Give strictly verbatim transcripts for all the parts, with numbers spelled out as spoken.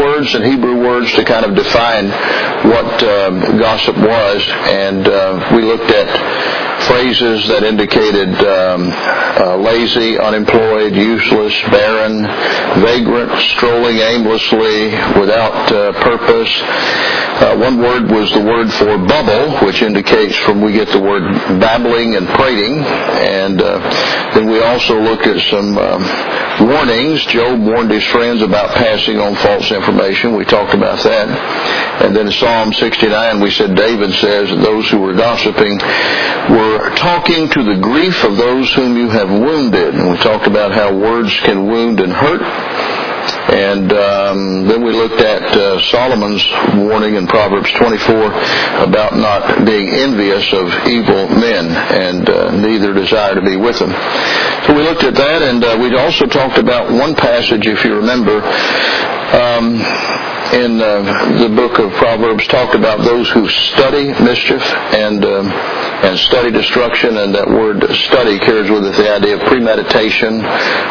words and Hebrew words to kind of define what uh, gossip was, and uh, we looked at phrases that indicated um, uh, lazy, unemployed, useless, barren, vagrant, strolling aimlessly, without uh, purpose. Uh, one word was the word for bubble, which indicates from we get the word babbling and prating. And uh, then we also looked at some um, warnings. Job warned his friends about passing on false information. We talked about that. And then in Psalm sixty-nine, we said David says that those who were gossiping were talking to the grief of those whom you have wounded. And we talked about how words can wound and hurt. And um, then we looked at uh, Solomon's warning in Proverbs twenty-four about not being envious of evil men, and uh, neither desire to be with them. So we looked at that, and uh, we also talked about one passage, if you remember, um, in uh, the book of Proverbs, talked about those who study mischief and um, and study destruction, and that word study carries with it the idea of premeditation,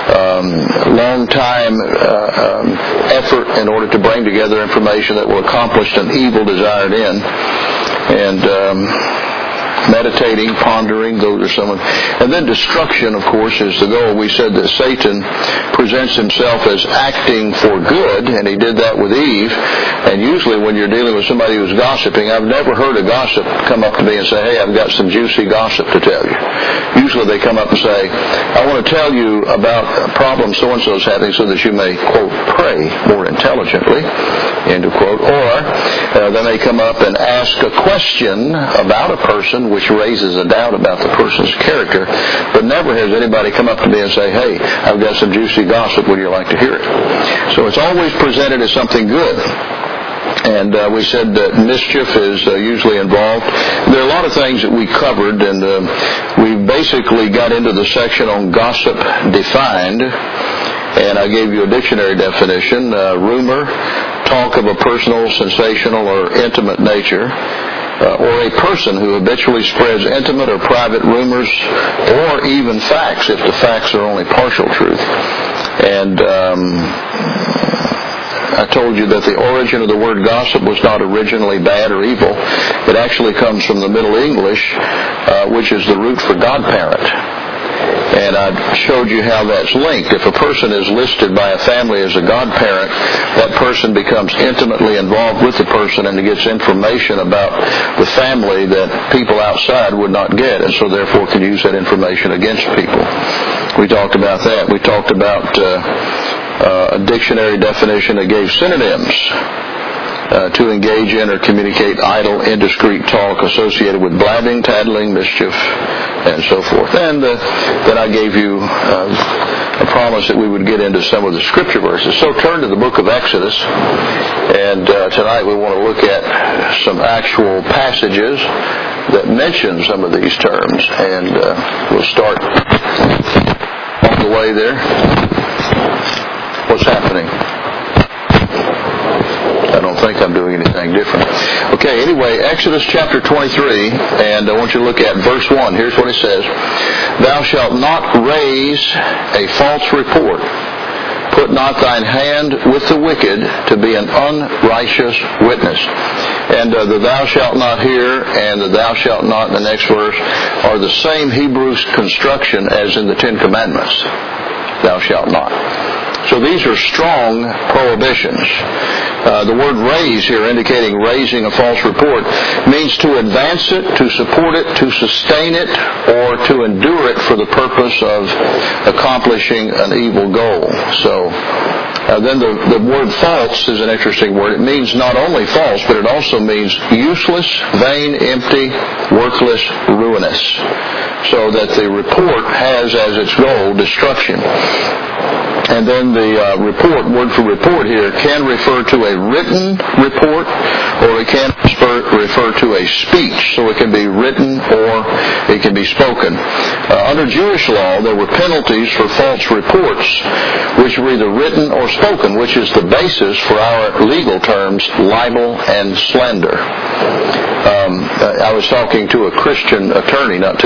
um, long time uh, um, effort in order to bring together information that will accomplish an evil desired end. And um, meditating, pondering, those are some of them. And then destruction, of course, is the goal. We said that Satan presents himself as acting for good, and he did that with Eve. And usually when you're dealing with somebody who's gossiping, I've never heard a gossip come up to me and say, hey, I've got some juicy gossip to tell you. Usually they come up and say, I want to tell you about a problem so-and-so is having so that you may, quote, pray more intelligently, end of quote. Or uh, they may come up and ask a question about a person which raises a doubt about the person's character, but never has anybody come up to me and say, hey, I've got some juicy gossip, would you like to hear it? So it's always presented as something good. And uh, we said that mischief is uh, usually involved. There are a lot of things that we covered, and uh, we basically got into the section on gossip defined, and I gave you a dictionary definition, uh, rumor, talk of a personal, sensational, or intimate nature, Uh, or a person who habitually spreads intimate or private rumors, or even facts, if the facts are only partial truth. And um, I told you that the origin of the word gossip was not originally bad or evil. It actually comes from the Middle English, uh, which is the root for godparent. And I showed you how that's linked. If a person is listed by a family as a godparent, that person becomes intimately involved with the person and gets information about the family that people outside would not get, and so therefore can use that information against people. We talked about that. We talked about uh, uh, a dictionary definition that gave synonyms. Uh, to engage in or communicate idle, indiscreet talk associated with blabbing, tattling, mischief, and so forth. And uh, then I gave you uh, a promise that we would get into some of the scripture verses. So turn to the book of Exodus, and uh, tonight we want to look at some actual passages that mention some of these terms, and uh, we'll start on the way there. What's happening? I don't think I'm doing anything different. Okay, anyway, Exodus chapter twenty-three, and I want you to look at verse one. Here's what it says. Thou shalt not raise a false report. Put not thine hand with the wicked to be an unrighteous witness. And uh, the thou shalt not here and the thou shalt not in the next verse are the same Hebrew construction as in the Ten Commandments. Thou shalt not. So these are strong prohibitions. Uh, the word raise here, indicating raising a false report, means to advance it, to support it, to sustain it, or to endure it for the purpose of accomplishing an evil goal. So uh, then the, the word false is an interesting word. It means not only false, but it also means useless, vain, empty, worthless, ruinous. So that the report has as its goal destruction. And then the uh, report, word for report here, can refer to a written report, or it can refer, refer to a speech. So it can be written or it can be spoken. Uh, under Jewish law, there were penalties for false reports, which were either written or spoken, which is the basis for our legal terms, libel and slander. Um, I was talking to a Christian attorney not too long ago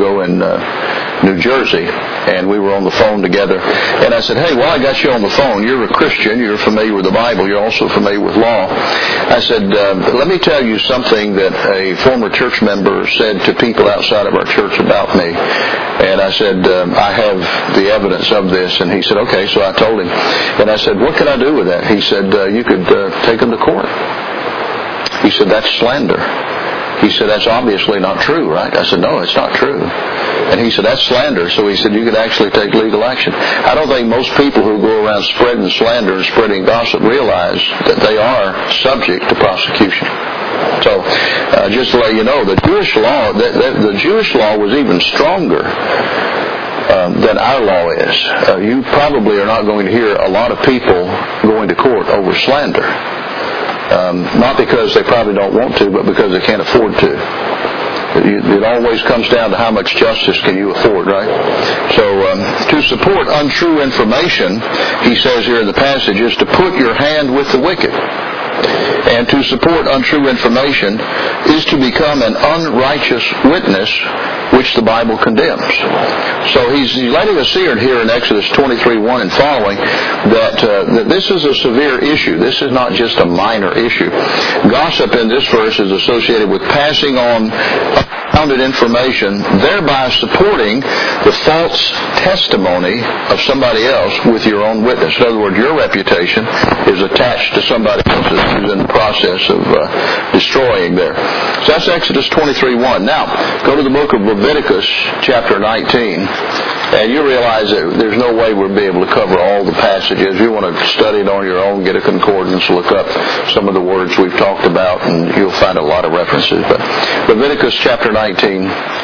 ago in uh, New Jersey, and we were on the phone together. And I said, hey, while I got you on the phone, you're a Christian, you're familiar with the Bible, you're also familiar with law. I said, uh, let me tell you something that a former church member said to people outside of our church about me. And I said, um, I have the evidence of this. And he said, okay. So I told him. And I said, what can I do with that? He said, uh, you could uh, take him to court. He said, that's slander. He said, that's obviously not true, right? I said, no, it's not true. And he said, that's slander. So he said, you could actually take legal action. I don't think most people who go around spreading slander and spreading gossip realize that they are subject to prosecution. So, uh, just to let you know, the Jewish law, the, the, the Jewish law was even stronger um, than our law is. Uh, you probably are not going to hear a lot of people going to court over slander. Um, not because they probably don't want to, but because they can't afford to. It, it always comes down to how much justice can you afford, right? So um, to support untrue information, he says here in the passage, is to put your hand with the wicked. And to support untrue information is to become an unrighteous witness, which the Bible condemns. So he's letting us see here in Exodus twenty-three one and following that, uh, that this is a severe issue. This is not just a minor issue. Gossip in this verse is associated with passing on unfounded information, thereby supporting the false testimony of somebody else with your own witness. In other words, your reputation is attached to somebody else's who's in the process of uh, destroying there. So that's Exodus twenty-three one. Now, go to the book of Leviticus, chapter nineteen, and you realize that there's no way we'll be able to cover all the passages. You want to study it on your own, get a concordance, look up some of the words we've talked about, and you'll find a lot of references. But Leviticus chapter nineteen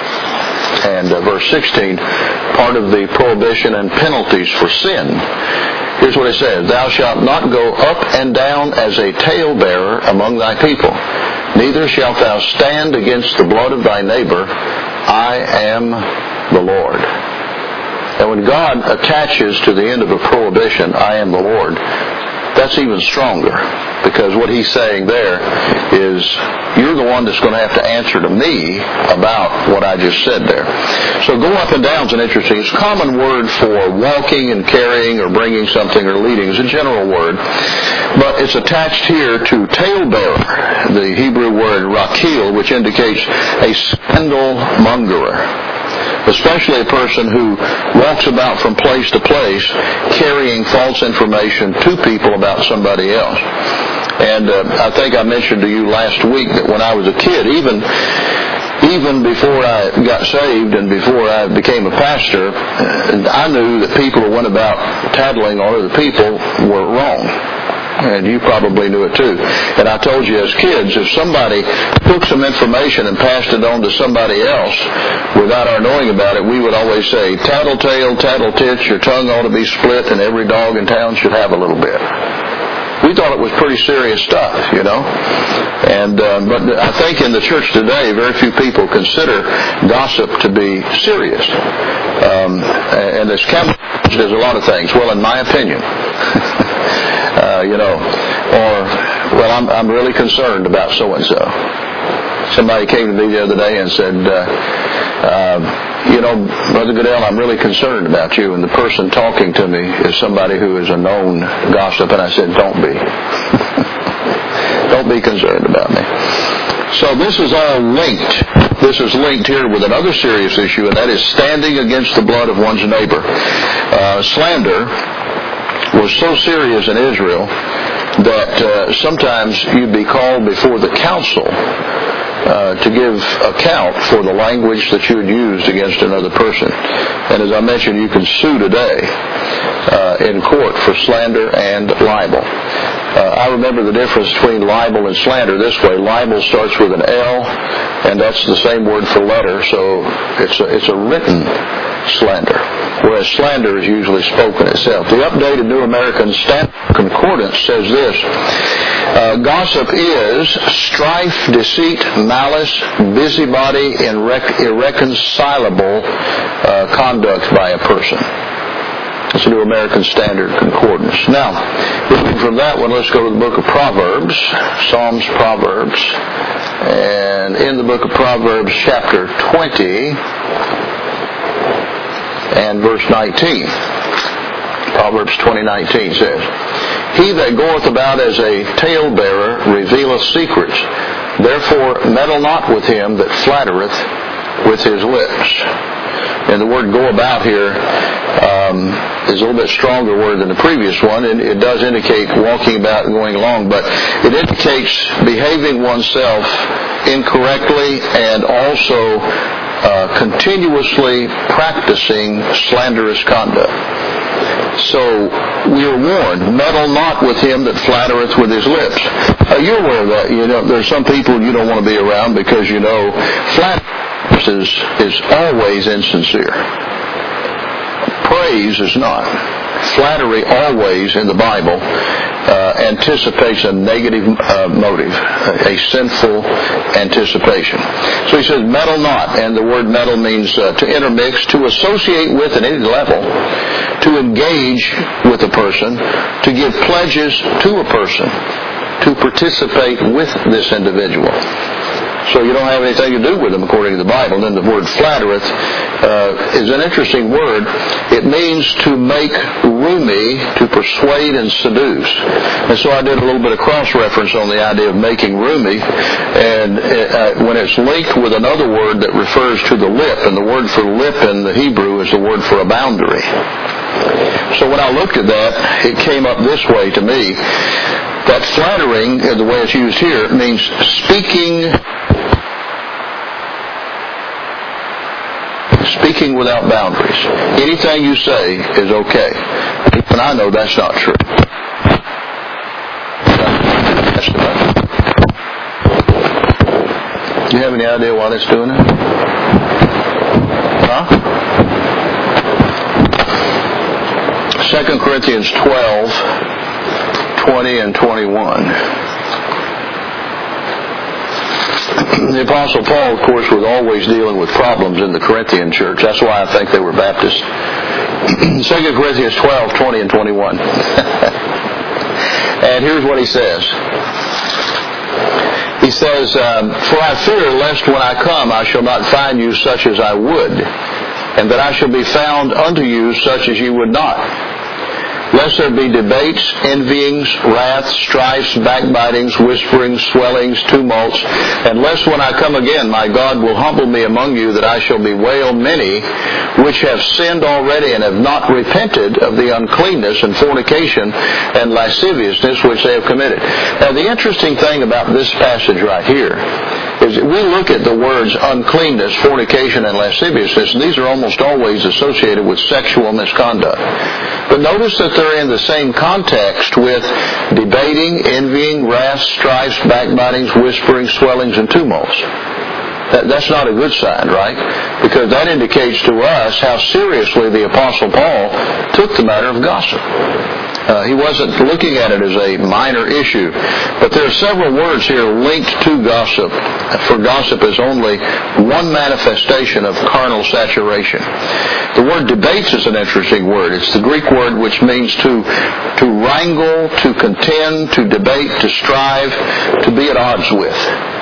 and uh, verse sixteen, part of the prohibition and penalties for sin. Here's what it says, thou shalt not go up and down as a talebearer among thy people, neither shalt thou stand against the blood of thy neighbor. I am the Lord. And when God attaches to the end of a prohibition, I am the Lord, that's even stronger, because what he's saying there is you're the one that's going to have to answer to me about what I just said there. So go up and down is an interesting, it's a common word for walking and carrying or bringing something or leading. It's a general word, but it's attached here to talebearer, the Hebrew word rakil, which indicates a scandal mongerer. Especially a person who walks about from place to place carrying false information to people about somebody else. And uh, I think I mentioned to you last week that when I was a kid, even even before I got saved and before I became a pastor, I knew that people who went about tattling on other people were wrong. And you probably knew it too. And I told you as kids, if somebody took some information and passed it on to somebody else without our knowing about it, we would always say, tattletale, tattletitch, your tongue ought to be split and every dog in town should have a little bit. We thought it was pretty serious stuff, you know. And uh, but I think in the church today, very few people consider gossip to be serious. Um, and it's camouflaged as a lot of things. Well, in my opinion, uh, you know, or, well, I'm, I'm really concerned about so-and-so. Somebody came to me the other day and said, uh, uh, you know, Brother Goodell, I'm really concerned about you. And the person talking to me is somebody who is a known gossip. And I said, don't be. Don't be concerned about me. So this is all linked. This is linked here with another serious issue, and that is standing against the blood of one's neighbor. Uh, slander was so serious in Israel that uh, sometimes you'd be called before the council Uh, to give account for the language that you had used against another person. And as I mentioned, you can sue today uh, in court for slander and libel. Uh, I remember the difference between libel and slander this way. Libel starts with an L, and that's the same word for letter, so it's a, it's a written slander, whereas slander is usually spoken itself. The updated New American Standard Concordance says this, uh, gossip is strife, deceit, malice, busybody, irre- irreconcilable uh, conduct by a person. It's a New American Standard Concordance. Now, looking from that one, let's go to the book of Proverbs, Psalms, Proverbs. And in the book of Proverbs, chapter twenty and verse nineteen. Proverbs twenty nineteen says, "He that goeth about as a talebearer revealeth secrets. Therefore meddle not with him that flattereth with his lips." And the word "go about" here um, is a little bit stronger word than the previous one, and it does indicate walking about and going along, but it indicates behaving oneself incorrectly and also uh, continuously practicing slanderous conduct. So we are warned, meddle not with him that flattereth with his lips. Uh, you're aware of that. You know, there's some people you don't want to be around because you know flattery is, is always insincere. Praise is not. Flattery always in the Bible uh, anticipates a negative uh, motive, a sinful anticipation. So he says, meddle not, and the word meddle means uh, to intermix, to associate with at any level, to engage with a person, to give pledges to a person, to participate with this individual. So you don't have anything to do with them according to the Bible. And then the word flattereth uh, is an interesting word. It means to make roomy, to persuade and seduce. And so I did a little bit of cross-reference on the idea of making roomy. And uh, when it's linked with another word that refers to the lip, and the word for lip in the Hebrew is the word for a boundary. So when I looked at that, it came up this way to me. That flattering, the way it's used here, means speaking speaking without boundaries. Anything you say is okay. And I know that's not true. Do you have any idea why that's doing it? Huh? Second Corinthians twelve, twenty and twenty-one. The Apostle Paul, of course, was always dealing with problems in the Corinthian church. That's why I think they were Baptists. Second Corinthians twelve, twenty and twenty-one. And here's what he says. He says, um, "For I fear lest when I come I shall not find you such as I would, and that I shall be found unto you such as you would not. Lest there be debates, envyings, wraths, strifes, backbitings, whisperings, swellings, tumults, and lest when I come again my God will humble me among you, that I shall bewail many which have sinned already and have not repented of the uncleanness and fornication and lasciviousness which they have committed." Now the interesting thing about this passage right here is that we look at the words uncleanness, fornication, and lasciviousness, and these are almost always associated with sexual misconduct. But notice that they're in the same context with debating, envying, wrath, strifes, backbitings, whisperings, swellings, and tumults. That, that's not a good sign, right? Because that indicates to us how seriously the Apostle Paul took the matter of gossip. Uh, he wasn't looking at it as a minor issue. But there are several words here linked to gossip, for gossip is only one manifestation of carnal saturation. The word debates is an interesting word. It's the Greek word which means to, to wrangle, to contend, to debate, to strive, to be at odds with.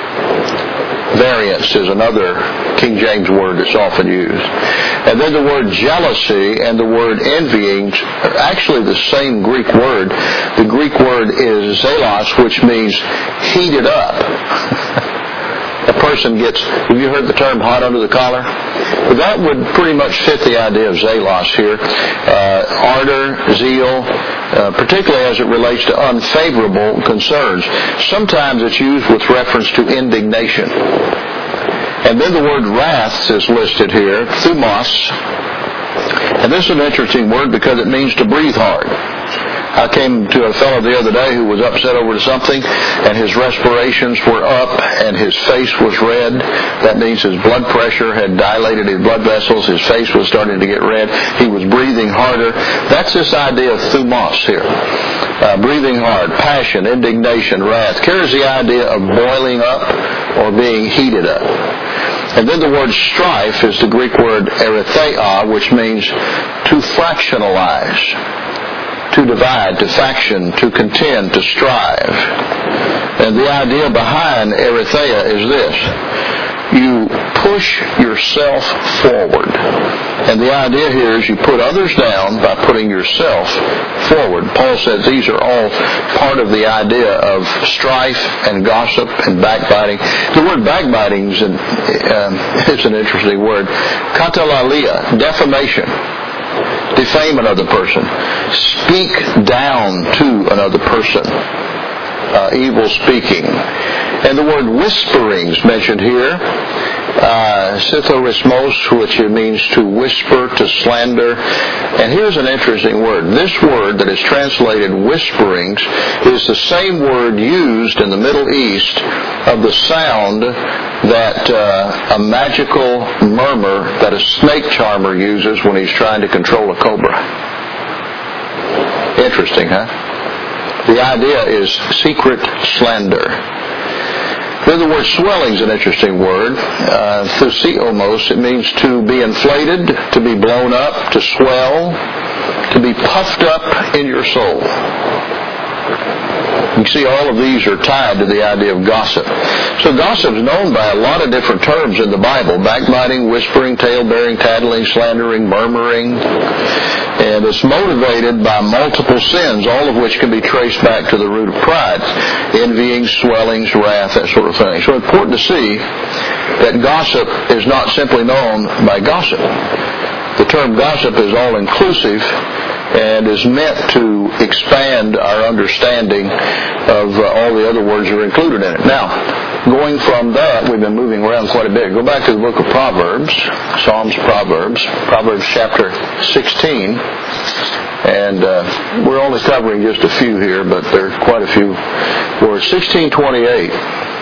Variance is another King James word that's often used. And then the word jealousy and the word envying are actually the same Greek word. The Greek word is zelos, which means heated up. A person gets, have you heard the term hot under the collar? Well, that would pretty much fit the idea of zelos here. Uh, ardor, zeal, uh, particularly as it relates to unfavorable concerns. Sometimes it's used with reference to indignation. And then the word wrath is listed here, thumos. And this is an interesting word because it means to breathe hard. I came to a fellow the other day who was upset over something, and his respirations were up, and his face was red. That means his blood pressure had dilated his blood vessels. His face was starting to get red. He was breathing harder. That's this idea of thumos here. Uh, breathing hard, passion, indignation, wrath. Carries the idea of boiling up or being heated up. And then the word strife is the Greek word eretheia, which means to fractionalize, to divide, to faction, to contend, to strive. And the idea behind Aletheia is this. You push yourself forward. And the idea here is you put others down by putting yourself forward. Paul says these are all part of the idea of strife and gossip and backbiting. The word backbiting is an, um, it's an interesting word. Katalalia, defamation. Defame another person. Speak down to another person. Uh, evil speaking. And the word whisperings mentioned here, uh, sithorismos, which means to whisper, to slander. And here's an interesting word. This word that is translated whisperings is the same word used in the Middle East of the sound that uh, a magical murmur that a snake charmer uses when he's trying to control a cobra. Interesting, huh? The idea is secret slander. Then the word swelling is an interesting word. Uh, thusiomos, it means to be inflated, to be blown up, to swell, to be puffed up in your soul. You see, all of these are tied to the idea of gossip. So gossip is known by a lot of different terms in the Bible. Backbiting, whispering, tale-bearing, tattling, slandering, murmuring. And it's motivated by multiple sins, all of which can be traced back to the root of pride. Envying, swellings, wrath, that sort of thing. So it's important to see that gossip is not simply known by gossip. The term gossip is all-inclusive and is meant to expand our understanding of uh, all the other words that are included in it. Now, going from that, we've been moving around quite a bit. Go back to the book of Proverbs, Psalms, Proverbs, Proverbs chapter sixteen. And uh, we're only covering just a few here, but there are quite a few words. sixteen twenty-eight.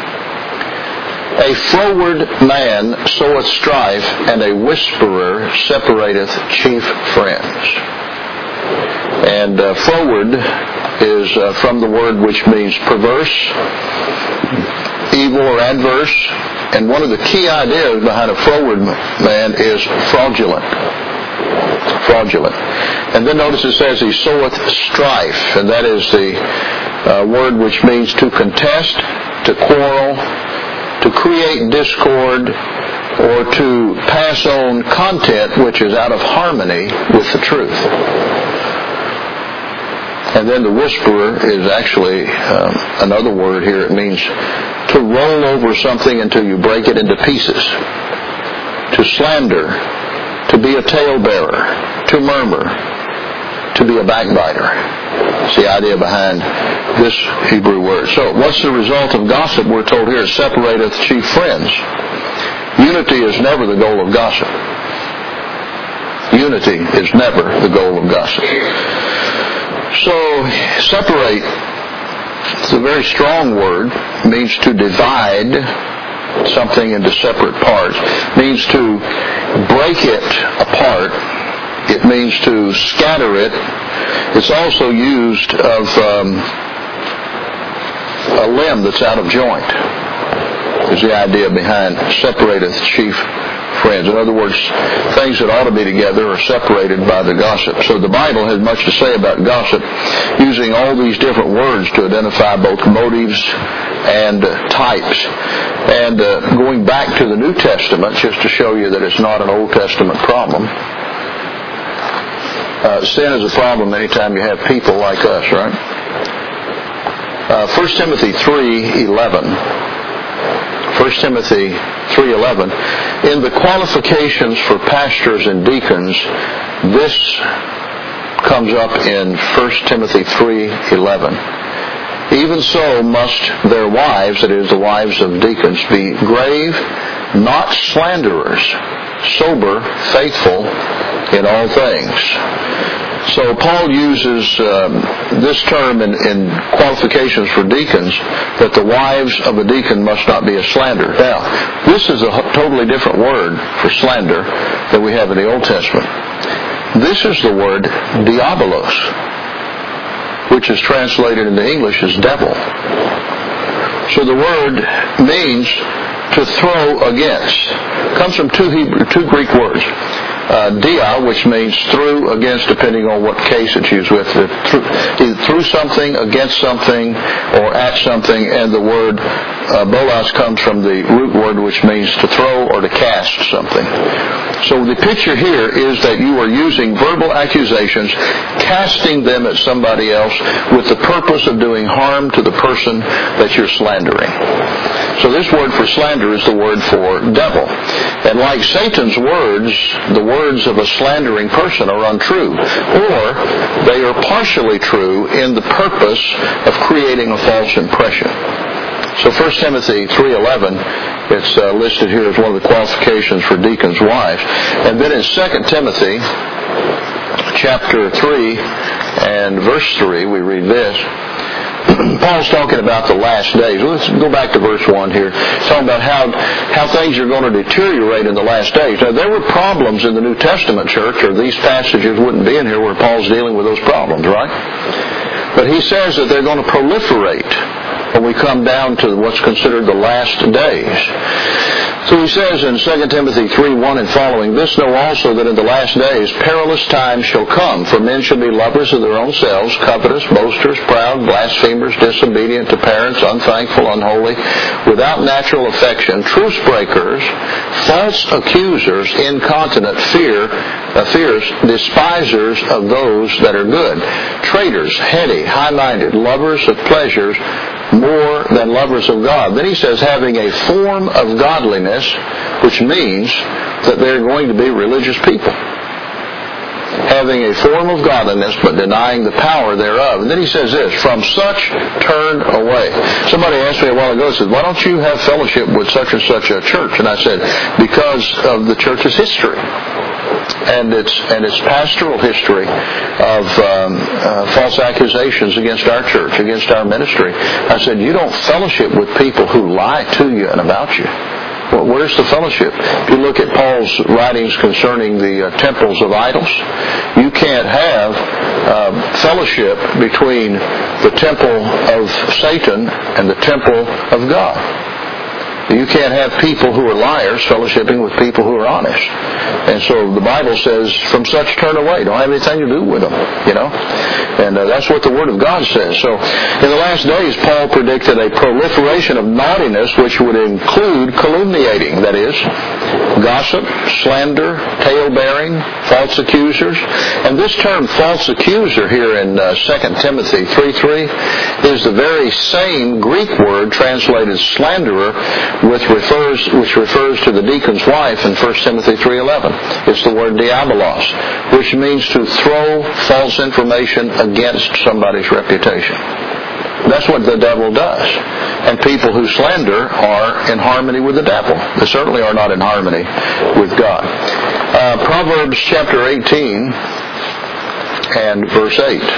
A froward man soweth strife, and a whisperer separateth chief friends. And uh, froward is uh, from the word which means perverse, evil or adverse. And one of the key ideas behind a froward man is fraudulent. Fraudulent. And then notice it says he soweth strife, and that is the uh, word which means to contest, to quarrel, to create discord, or to pass on content which is out of harmony with the truth. And then the whisperer is actually um, another word here. It means to roll over something until you break it into pieces. To slander, to be a talebearer, to murmur, to be a backbiter. It's the idea behind this Hebrew word. So what's the result of gossip? We're told here, it separateth chief friends. Unity is never the goal of gossip. Unity is never the goal of gossip. So, separate, it's a very strong word, means to divide something into separate parts, means to break it apart, it means to scatter it. It's also used of um, a limb that's out of joint, is the idea behind separateth chief friends. In other words, things that ought to be together are separated by the gossip. So the Bible has much to say about gossip, using all these different words to identify both motives and uh, types. And uh, going back to the New Testament, just to show you that it's not an Old Testament problem. Uh, sin is a problem anytime you have people like us, right? Uh, First Timothy three eleven. First Timothy three eleven. In the qualifications for pastors and deacons, this comes up in First Timothy three eleven. Even so must their wives, that is, the wives of deacons, be grave, not slanderers, sober, faithful in all things. So Paul uses um, this term in, in qualifications for deacons, that the wives of a deacon must not be a slanderer. Now, this is a totally different word for slander than we have in the Old Testament. This is the word diabolos, which is translated into English as devil. So the word means to throw against. It comes from two Hebrew, two Greek words. uh, dia, which means through, against, depending on what case it's used with. Through, either through something, against something, or at something. And the word uh, bolas comes from the root word, which means to throw or to cast something. So the picture here is that you are using verbal accusations, casting them at somebody else with the purpose of doing harm to the person that you're slandering. So this word for slander is the word for devil. And like Satan's words, the words of a slandering person are untrue, or they are partially true in the purpose of creating a false impression. So First Timothy three eleven, it's uh, listed here as one of the qualifications for deacons' wives. And then in Second Timothy chapter three and verse three, we read this. Paul's talking about the last days. Let's go back to verse one here. It's talking about how, how things are going to deteriorate in the last days. Now, there were problems in the New Testament church, or these passages wouldn't be in here where Paul's dealing with those problems, right? But he says that they're going to proliferate when we come down to what's considered the last days. So he says in Second Timothy three one and following, "This know also that in the last days perilous times shall come, for men shall be lovers of their own selves, covetous, boasters, proud, blasphemers, disobedient to parents, unthankful, unholy, without natural affection, truce breakers, false accusers, incontinent, fear, uh, fierce, despisers of those that are good, traitors, heady, high-minded, lovers of pleasures more than lovers of God." Then he says, having a form of godliness, which means that they're going to be religious people. Having a form of godliness, but denying the power thereof. And then he says this, "From such turn away." Somebody asked me a while ago, said, "Why don't you have fellowship with such and such a church?" And I said, because of the church's history. And its and its pastoral history of um, uh, false accusations against our church, against our ministry. I said, you don't fellowship with people who lie to you and about you. Well, where's the fellowship? If you look at Paul's writings concerning the uh, temples of idols, you can't have uh, fellowship between the temple of Satan and the temple of God. You can't have people who are liars fellowshipping with people who are honest. And so the Bible says, from such turn away. Don't have anything to do with them, you know. And uh, that's what the Word of God says. So in the last days, Paul predicted a proliferation of naughtiness, which would include calumniating, that is, gossip, slander, tale-bearing, false accusers. And this term, false accuser, here in uh, Second Timothy three three, is the very same Greek word translated slanderer, which refers which refers to the deacon's wife in First Timothy three eleven. It's the word diabolos, which means to throw false information against somebody's reputation. That's what the devil does. And people who slander are in harmony with the devil. They certainly are not in harmony with God. Uh, Proverbs chapter eighteen and verse eight.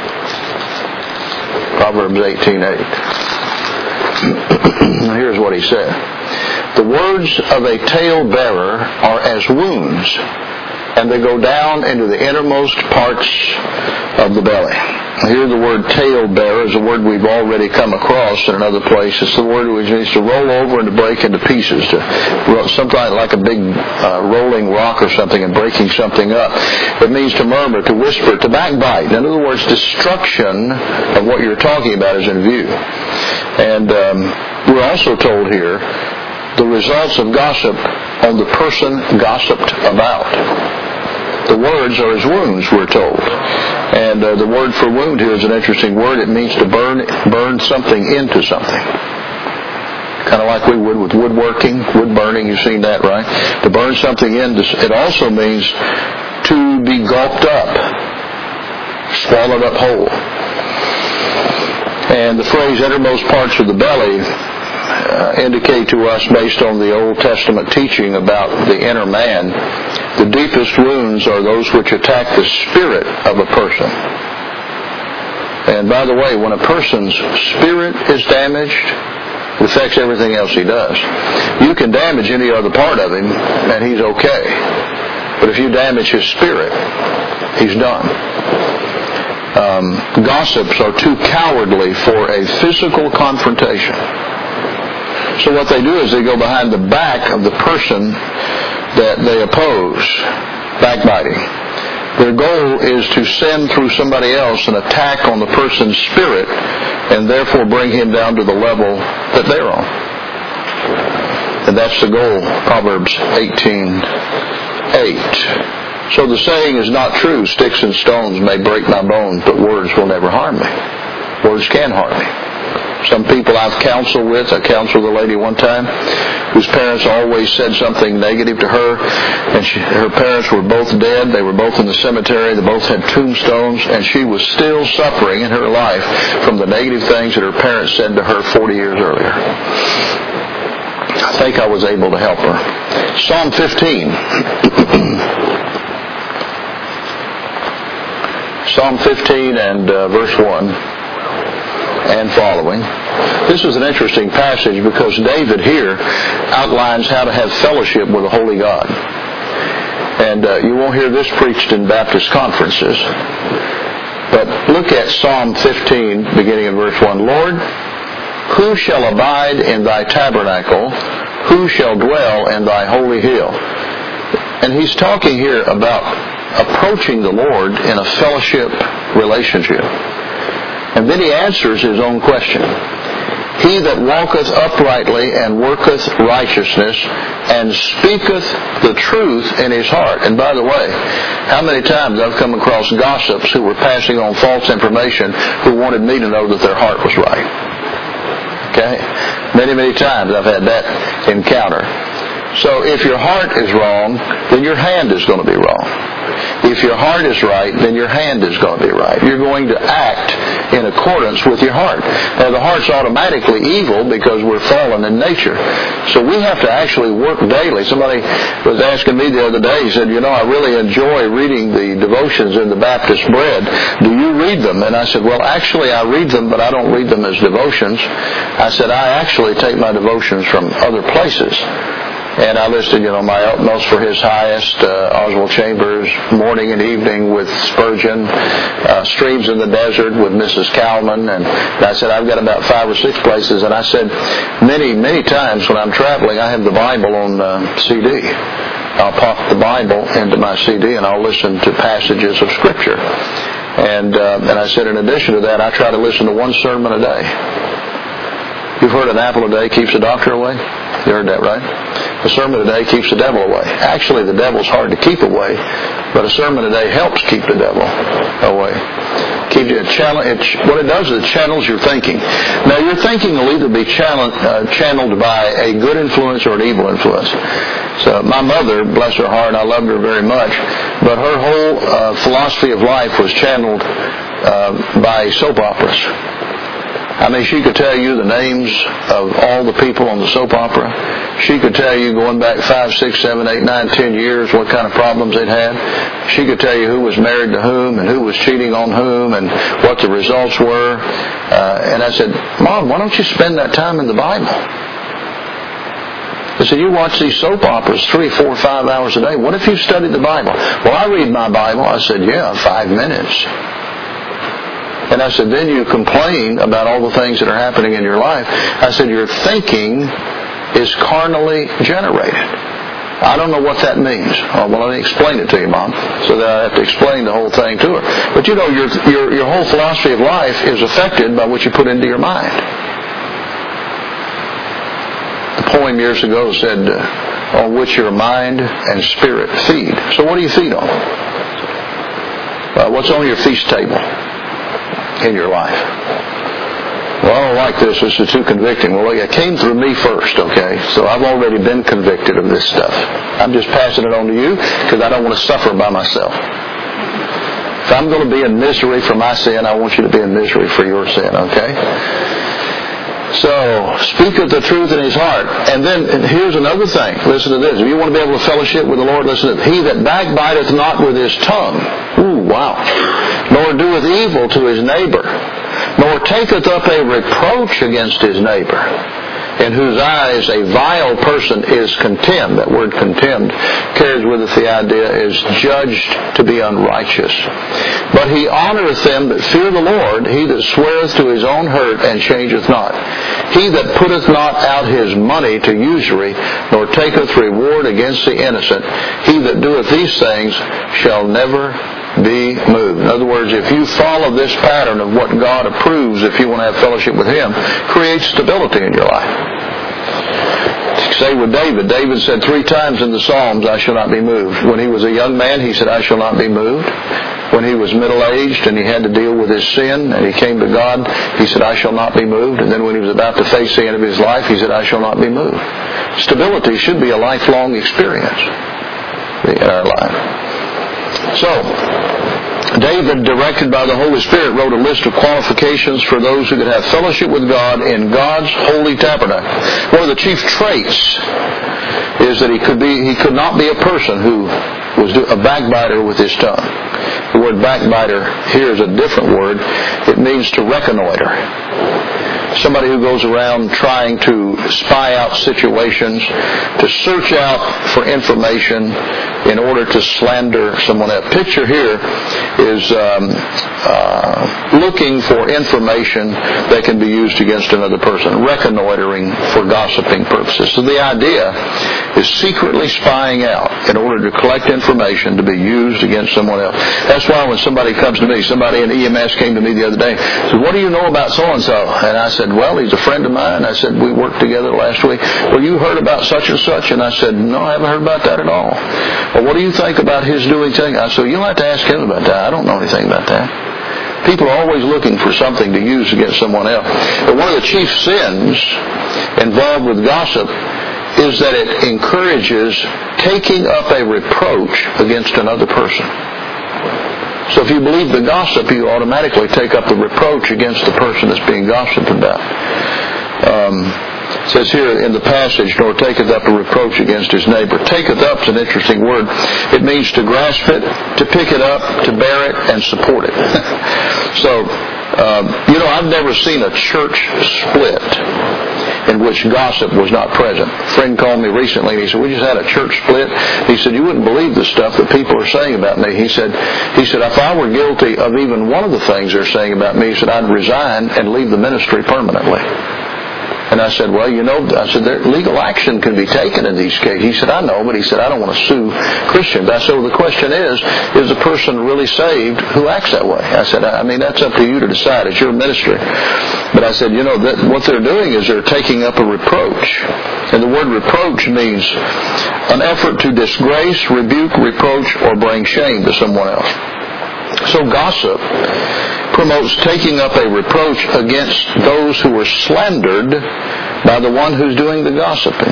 Proverbs eighteen eight. Here's what he said. "The words of a tale-bearer are as wounds, and they go down into the innermost parts of the belly." Here the word tale-bearer is a word we've already come across in another place. It's the word which means to roll over and to break into pieces, to something like a big uh, rolling rock or something and breaking something up. It means to murmur, to whisper, to backbite. In other words, destruction of what you're talking about is in view. And um, we're also told here the results of gossip on the person gossiped about. The words are as wounds, we're told. And uh, the word for wound here is an interesting word. It means to burn burn something into something. Kind of like we would with woodworking, wood burning. You've seen that, right? To burn something into. It also means to be gulped up, swallowed up whole. And the phrase innermost parts of the belly uh, indicate to us, based on the Old Testament teaching about the inner man, the deepest wounds are those which attack the spirit of a person. And by the way, when a person's spirit is damaged, it affects everything else he does. You can damage any other part of him, and he's okay. But if you damage his spirit, he's done. Um, gossips are too cowardly for a physical confrontation. So what they do is they go behind the back of the person that they oppose, backbiting. Their goal is to send through somebody else an attack on the person's spirit and therefore bring him down to the level that they're on. And that's the goal, Proverbs eighteen eight. So the saying is not true, sticks and stones may break my bones, but words will never harm me. Words can harm me. Some people I've counseled with, I counseled a lady one time whose parents always said something negative to her, and she, her parents were both dead. They were both in the cemetery. They both had tombstones, and she was still suffering in her life from the negative things that her parents said to her forty years earlier. I think I was able to help her. Psalm fifteen. Psalm fifteen and uh, verse one. And following. This is an interesting passage because David here outlines how to have fellowship with the Holy God. And uh, you won't hear this preached in Baptist conferences. But look at Psalm fifteen, beginning in verse one. Lord, who shall abide in thy tabernacle? Who shall dwell in thy holy hill? And he's talking here about approaching the Lord in a fellowship relationship. And then he answers his own question. He that walketh uprightly and worketh righteousness and speaketh the truth in his heart. And by the way, how many times I've come across gossips who were passing on false information who wanted me to know that their heart was right. Okay? Many, many times I've had that encounter. So if your heart is wrong, then your hand is going to be wrong. If your heart is right, then your hand is going to be right. You're going to act in accordance with your heart. Now, the heart's automatically evil because we're fallen in nature. So we have to actually work daily. Somebody was asking me the other day, he said, you know, I really enjoy reading the devotions in the Baptist Bread. Do you read them? And I said, well, actually I read them, but I don't read them as devotions. I said, I actually take my devotions from other places. And I listed, you know, my utmost for his highest, uh, Oswald Chambers, morning and evening with Spurgeon, uh, streams in the desert with Missus Calman. And I said, I've got about five or six places. And I said, many, many times when I'm traveling, I have the Bible on uh, C D. I'll pop the Bible into my C D and I'll listen to passages of Scripture. And, uh, and I said, in addition to that, I try to listen to one sermon a day. You've heard an apple a day keeps the doctor away? You heard that, right? A sermon a day keeps the devil away. Actually, the devil's hard to keep away, but a sermon a day helps keep the devil away. Keep it channel, it, what it does is it channels your thinking. Now, your thinking will either be channeled, uh, channeled by a good influence or an evil influence. So my mother, bless her heart, I loved her very much, but her whole uh, philosophy of life was channeled uh, by soap operas. I mean, she could tell you the names of all the people on the soap opera. She could tell you going back five, six, seven, eight, nine, ten years what kind of problems they'd had. She could tell you who was married to whom and who was cheating on whom and what the results were. Uh, and I said, Mom, why don't you spend that time in the Bible? I said, you watch these soap operas three, four, five hours a day. What if you studied the Bible? Well, I read my Bible. I said, yeah, five minutes. And I said, then you complain about all the things that are happening in your life. I said, your thinking is carnally generated. I don't know what that means. Oh, well, let me explain it to you, Mom. So that I have to explain the whole thing to her. But you know, your, your, your whole philosophy of life is affected by what you put into your mind. The poem years ago said, uh, on which your mind and spirit feed. So what do you feed on? Uh, what's on your feast table in your life? Well, I don't like this. This is too convicting. Well, it came through me first, okay? So I've already been convicted of this stuff. I'm just passing it on to you because I don't want to suffer by myself. If I'm going to be in misery for my sin, I want you to be in misery for your sin, okay? So, speaketh the truth in his heart. And then, and here's another thing. Listen to this. If you want to be able to fellowship with the Lord, listen to this. He that backbiteth not with his tongue. Ooh, wow. Nor doeth evil to his neighbor. Nor taketh up a reproach against his neighbor. in whose eyes a vile person is contemned. That word contemned carries with it the idea is judged to be unrighteous. But he honoreth them that fear the Lord, he that sweareth to his own hurt and changeth not. He that putteth not out his money to usury, nor taketh reward against the innocent, he that doeth these things shall never be moved. In other words, if you follow this pattern of what God approves, if you want to have fellowship with Him, creates stability in your life. Say with David, David said three times in the Psalms, I shall not be moved. When he was a young man, he said, I shall not be moved. When he was middle-aged and he had to deal with his sin and he came to God, he said, I shall not be moved. And then when he was about to face the end of his life, he said, I shall not be moved. Stability should be a lifelong experience in our life. So, David, directed by the Holy Spirit, wrote a list of qualifications for those who could have fellowship with God in God's holy tabernacle. One of the chief traits is that he could be, he could not be a person who was a backbiter with his tongue. The word backbiter here is a different word. It means to reconnoiter. Somebody who goes around trying to spy out situations, to search out for information in order to slander someone else. Picture here is um, uh, looking for information that can be used against another person, reconnoitering for gossiping purposes. So the idea is secretly spying out in order to collect information to be used against someone else. That's why when somebody comes to me, somebody in E M S came to me the other day, said, what do you know about so-and-so? And I said, well, he's a friend of mine. I said, we worked together last week. Well, you heard about such and such? And I said, no, I haven't heard about that at all. Well, what do you think about his doing things? I said, you'll have to ask him about that. I don't know anything about that. People are always looking for something to use against someone else. But one of the chief sins involved with gossip is that it encourages taking up a reproach against another person. So if you believe the gossip, you automatically take up the reproach against the person that's being gossiped about. Um, it says here in the passage, nor taketh up a reproach against his neighbor. Taketh up is an interesting word. It means to grasp it, to pick it up, to bear it, and support it. So, um, you know, I've never seen a church split in which gossip was not present. A friend called me recently and he said, we just had a church split. He said, you wouldn't believe the stuff that people are saying about me. He said, he said, if I were guilty of even one of the things they're saying about me, he said, I'd resign and leave the ministry permanently. And I said, well, you know, I said, there, legal action can be taken in these cases. He said, I know, but he said, I don't want to sue Christians. I said, well, the question is, is the person really saved who acts that way? I said, I mean, that's up to you to decide. It's your ministry. But I said, you know, that what they're doing is they're taking up a reproach. And the word reproach means an effort to disgrace, rebuke, reproach, or bring shame to someone else. So gossip promotes taking up a reproach against those who were slandered by the one who's doing the gossiping.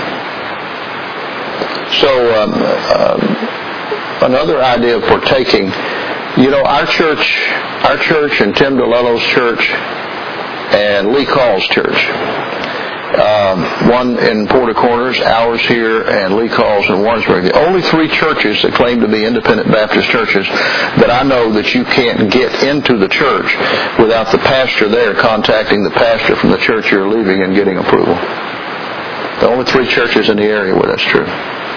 So um, uh, another idea of partaking, you know, our church, our church and Tim DeLello's church and Lee Call's church, Um, one in Porter Corners, ours here, and Lee Call's in Warrensburg. The only three churches that claim to be independent Baptist churches that I know that you can't get into the church without the pastor there contacting the pastor from the church you're leaving and getting approval. The only three churches in the area where that's true.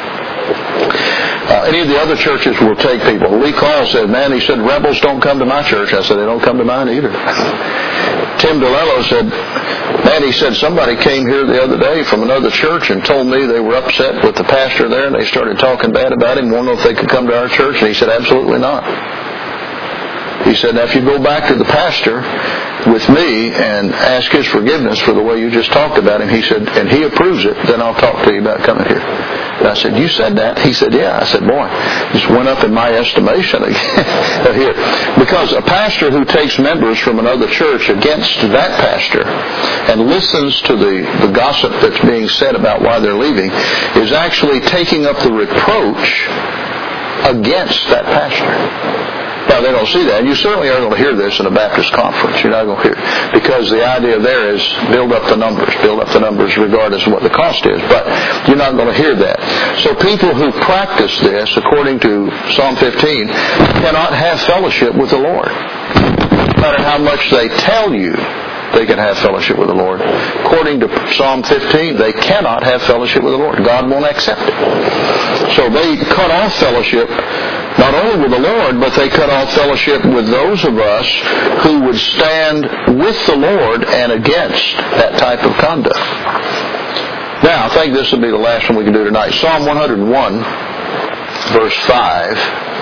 Uh, any of the other churches will take people. Lee Call said, man, he said, rebels don't come to my church. I said, they don't come to mine either. Tim DeLello said, man, he said, somebody came here the other day from another church and told me they were upset with the pastor there and they started talking bad about him, wanted to know if they could come to our church. And he said, absolutely not. He said, now if you go back to the pastor with me and ask his forgiveness for the way you just talked about him, he said, and he approves it, then I'll talk to you about coming here. And I said, you said that? He said, yeah. I said, boy, just went up in my estimation here. Because a pastor who takes members from another church against that pastor and listens to the, the gossip that's being said about why they're leaving is actually taking up the reproach against that pastor. Now, they don't see that. And you certainly aren't going to hear this in a Baptist conference. You're not going to hear it. Because the idea there is build up the numbers. Build up the numbers regardless of what the cost is. But you're not going to hear that. So people who practice this, according to Psalm fifteen, cannot have fellowship with the Lord. No matter how much they tell you they can have fellowship with the Lord. According to Psalm fifteen, they cannot have fellowship with the Lord. God won't accept it. So they cut off fellowship not only with the Lord, but they cut off fellowship with those of us who would stand with the Lord and against that type of conduct. Now, I think this will be the last one we can do tonight. Psalm one oh one, verse five.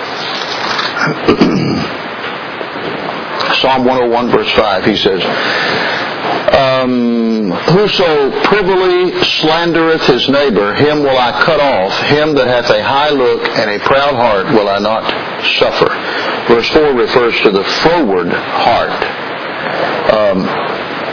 Psalm one oh one, verse five, he says, um, Whoso privily slandereth his neighbor, him will I cut off. Him that hath a high look and a proud heart will I not suffer. Verse four refers to the froward heart. Um,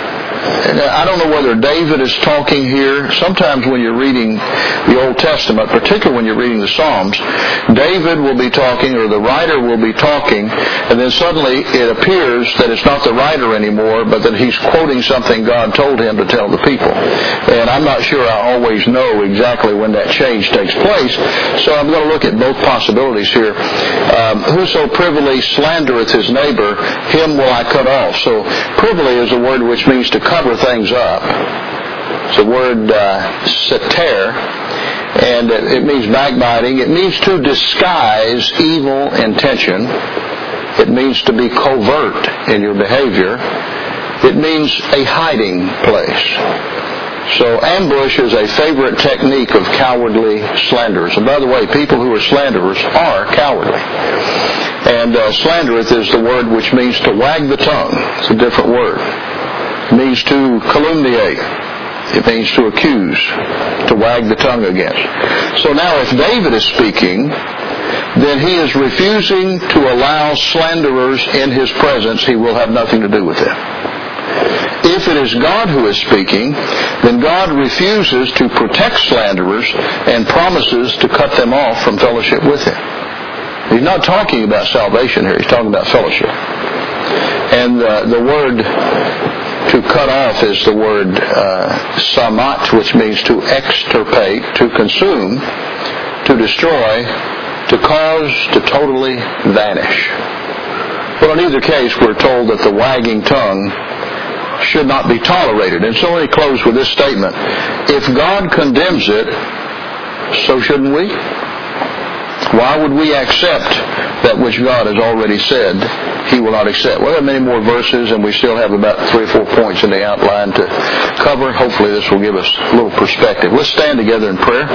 I don't know whether David is talking here. Sometimes when you're reading the Old Testament, particularly when you're reading the Psalms, David will be talking, or the writer will be talking, and then suddenly it appears that it's not the writer anymore, but that he's quoting something God told him to tell the people. And I'm not sure I always know exactly when that change takes place, so I'm going to look at both possibilities here. Um, Whoso privily slandereth his neighbor, him will I cut off. So privily is a word which means to cover things up. It's the word uh, sater, and it, it means backbiting. It means to disguise evil intention. It means to be covert in your behavior. It means a hiding place. So ambush is a favorite technique of cowardly slanderers. And by the way, people who are slanderers are cowardly. And uh, slandereth is the word which means to wag the tongue. It's a different word. It means to calumniate. It means to accuse, to wag the tongue against. So now if David is speaking, then he is refusing to allow slanderers in his presence. He will have nothing to do with them. If it is God who is speaking, then God refuses to protect slanderers and promises to cut them off from fellowship with him. He's not talking about salvation here. He's talking about fellowship. And uh, the word to cut off is the word uh, samat, which means to extirpate, to consume, to destroy, to cause to totally vanish. Well, in either case, we're told that the wagging tongue should not be tolerated. And so let me close with this statement. If God condemns it, so shouldn't we? Why would we accept that which God has already said he will not accept? Well, there are many more verses, and we still have about three or four points in the outline to cover. Hopefully this will give us a little perspective. Let's stand together in prayer.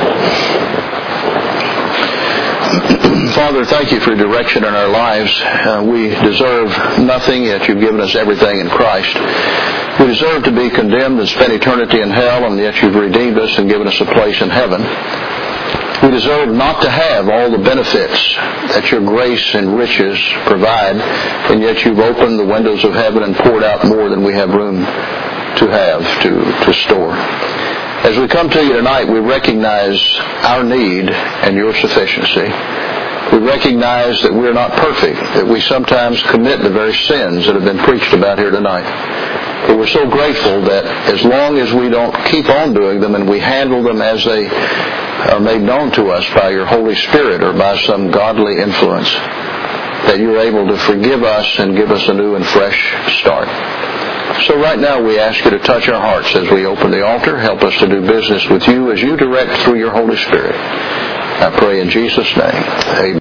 Father, thank you for your direction in our lives. Uh, we deserve nothing, yet you've given us everything in Christ. We deserve to be condemned and spend eternity in hell, and yet you've redeemed us and given us a place in heaven. We deserve not to have all the benefits that your grace and riches provide, and yet you've opened the windows of heaven and poured out more than we have room to have, to, to store. As we come to you tonight, we recognize our need and your sufficiency. We recognize that we're not perfect, that we sometimes commit the very sins that have been preached about here tonight. But we're so grateful that as long as we don't keep on doing them and we handle them as they are made known to us by your Holy Spirit or by some godly influence, that you're able to forgive us and give us a new and fresh start. So right now we ask you to touch our hearts as we open the altar. Help us to do business with you as you direct through your Holy Spirit. I pray in Jesus' name. Amen.